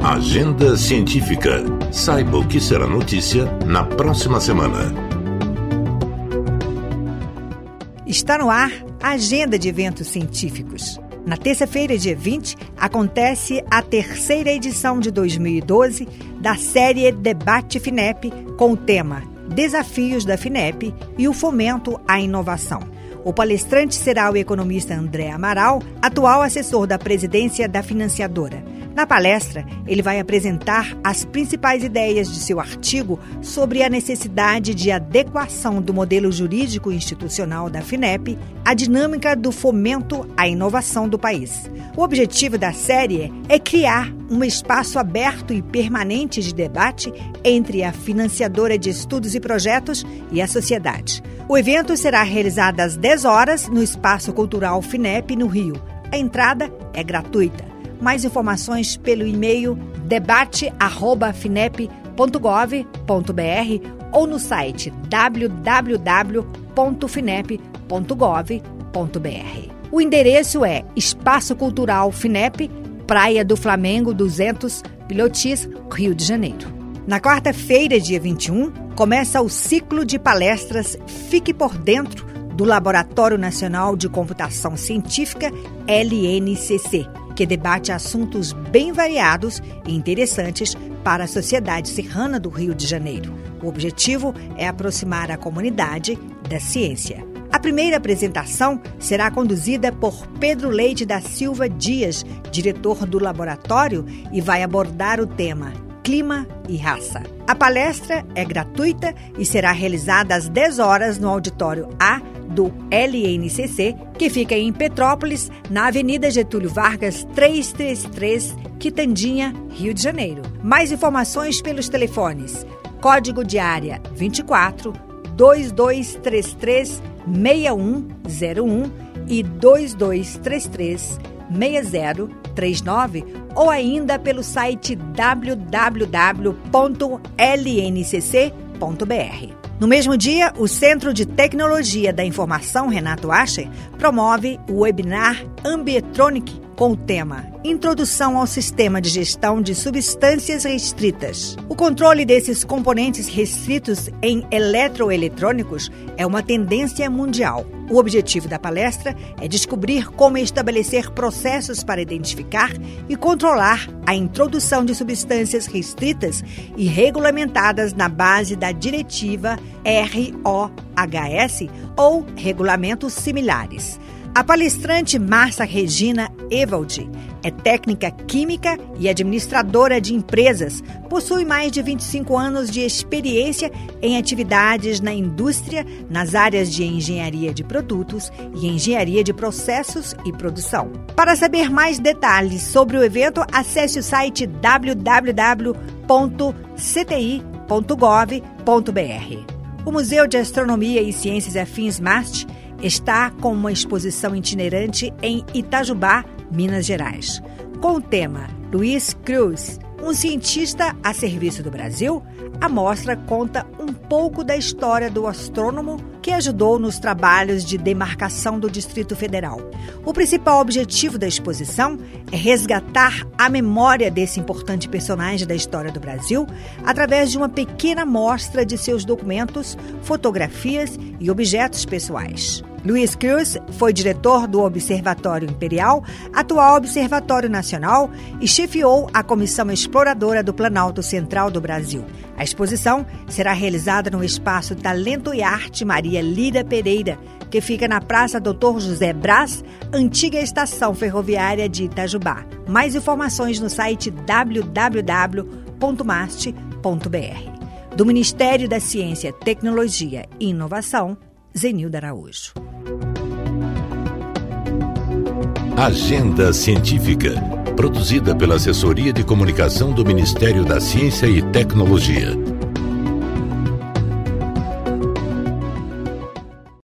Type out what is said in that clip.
Agenda Científica. Saiba o que será notícia na próxima semana. Está no ar a Agenda de Eventos Científicos. Na terça-feira, dia 20, acontece a terceira edição de 2012 da série Debate FINEP com o tema Desafios da FINEP e o Fomento à Inovação. O palestrante será o economista André Amaral, atual assessor da presidência da financiadora. Na palestra, ele vai apresentar as principais ideias de seu artigo sobre a necessidade de adequação do modelo jurídico institucional da FINEP à dinâmica do fomento à inovação do país. O objetivo da série é criar um espaço aberto e permanente de debate entre a financiadora de estudos e projetos e a sociedade. O evento será realizado às 10 horas no Espaço Cultural FINEP, no Rio. A entrada é gratuita. Mais informações pelo e-mail debate@finep.gov.br ou no site www.finep.gov.br. O endereço é Espaço Cultural FINEP, Praia do Flamengo 200, Pilotis, Rio de Janeiro. Na quarta-feira, dia 21, começa o ciclo de palestras Fique por Dentro do Laboratório Nacional de Computação Científica, LNCC, que debate assuntos bem variados e interessantes para a sociedade serrana do Rio de Janeiro. O objetivo é aproximar a comunidade da ciência. A primeira apresentação será conduzida por Pedro Leite da Silva Dias, diretor do laboratório, e vai abordar o tema Clima e Raça. A palestra é gratuita e será realizada às 10 horas no auditório A do LNCC, que fica em Petrópolis, na Avenida Getúlio Vargas 333, Quitandinha, Rio de Janeiro. Mais informações pelos telefones: código de área 24 2233 6101 e 2233 6039, ou ainda pelo site www.lncc.br. No mesmo dia, o Centro de Tecnologia da Informação Renato Ascher promove o webinar Ambietronic com o tema Introdução ao Sistema de Gestão de Substâncias Restritas. O controle desses componentes restritos em eletroeletrônicos é uma tendência mundial. O objetivo da palestra é descobrir como estabelecer processos para identificar e controlar a introdução de substâncias restritas e regulamentadas na base da diretiva ROHS ou regulamentos similares. A palestrante Márcia Regina Evaldi é técnica química e administradora de empresas, possui mais de 25 anos de experiência em atividades na indústria, nas áreas de engenharia de produtos e engenharia de processos e produção. Para saber mais detalhes sobre o evento, acesse o site www.cti.gov.br. O Museu de Astronomia e Ciências Afins MAST está com uma exposição itinerante em Itajubá, Minas Gerais. Com o tema Luiz Cruz, um cientista a serviço do Brasil, a mostra conta um pouco da história do astrônomo que ajudou nos trabalhos de demarcação do Distrito Federal. O principal objetivo da exposição é resgatar a memória desse importante personagem da história do Brasil através de uma pequena amostra de seus documentos, fotografias e objetos pessoais. Luiz Cruz foi diretor do Observatório Imperial, atual Observatório Nacional, e chefiou a Comissão Exploradora do Planalto Central do Brasil. A exposição será realizada no Espaço Talento e Arte Maria Lira Pereira, que fica na Praça Dr. José Braz, antiga estação ferroviária de Itajubá. Mais informações no site www.mast.br. Do Ministério da Ciência, Tecnologia e Inovação, Zenilda Araújo. Agenda Científica, produzida pela Assessoria de Comunicação do Ministério da Ciência e Tecnologia.